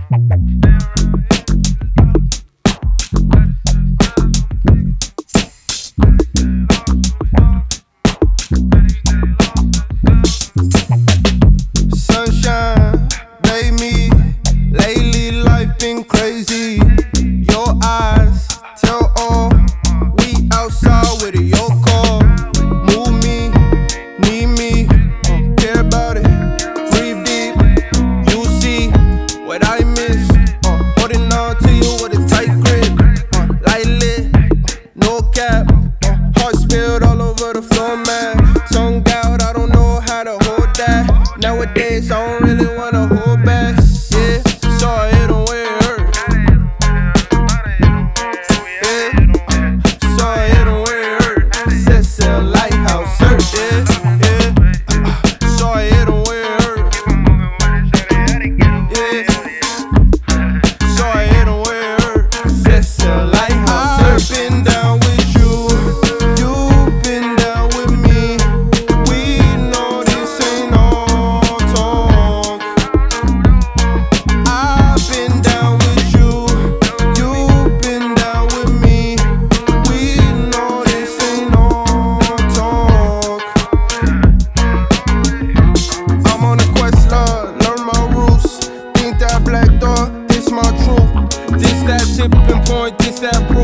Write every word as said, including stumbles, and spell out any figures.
Sunshine, baby, lately life been crazy. Your eyes tell all, we outside with a your call. Move me, need me, uh, care about it, breathe deep. You see what I miss, uh, holding on to you with a tight grip, uh, light lit, no cap, uh, heart spilled all over the floor, man. Tongue out, I don't know how to hold that. Nowadays, I don't really wanna hold back. Yeah, sorry, it don't way it hurt. Yeah, sorry, it don't way it hurt. Set sail lighthouse hurt. Yeah, yeah. Sorry, it don't way it hurt. Yeah, sorry, it don't way it hurt. Set sail lighthouse hurt. I've been down with you, you've been down with me. We know this ain't all talk. I've been down with you, you've been down with me. We know this ain't all talk. I'm on a quest, Lord, learn my rules. Think that black dog, this my truth. This that tipping point, this that point.